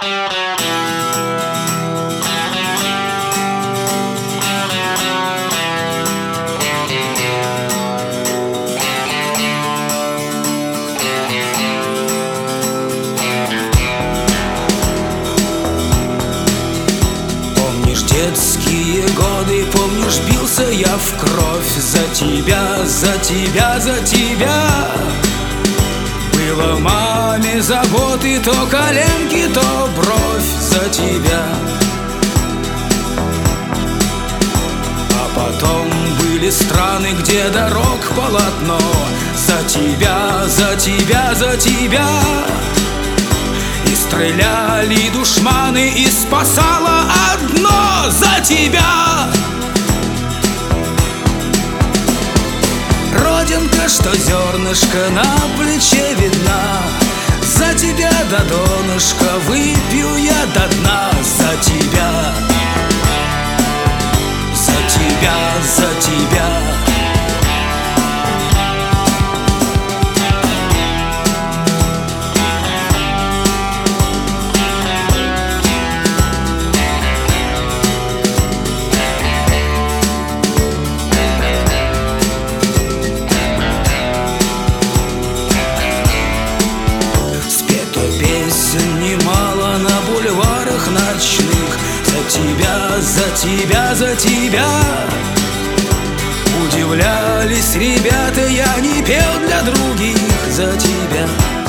Детские годы, помнишь, бился я в кровь за тебя, за тебя, за тебя. Было маме заботы, то коленки, то бровь за тебя. А потом были страны, где дорог полотно. За тебя, за тебя, за тебя. И стреляли душманы, и спасало одно: за тебя. Родинка, что зернышко на плече видна, за тебя до донышка выпью я до дна. За тебя, за тебя, за тебя. Немало на бульварах ночных. За тебя, за тебя, за тебя. Удивлялись ребята, я не пел для других. За тебя.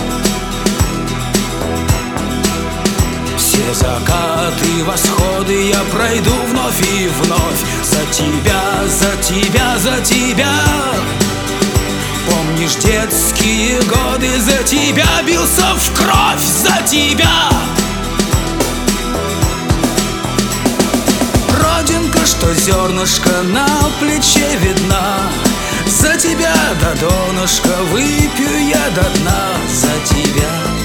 Все закаты, восходы я пройду вновь и вновь. За тебя, за тебя, за тебя. Помнишь детские годы, за тебя бился в кровь, за тебя. Родинка, что зернышко на плече видна, за тебя до донышка выпью я до дна. За тебя.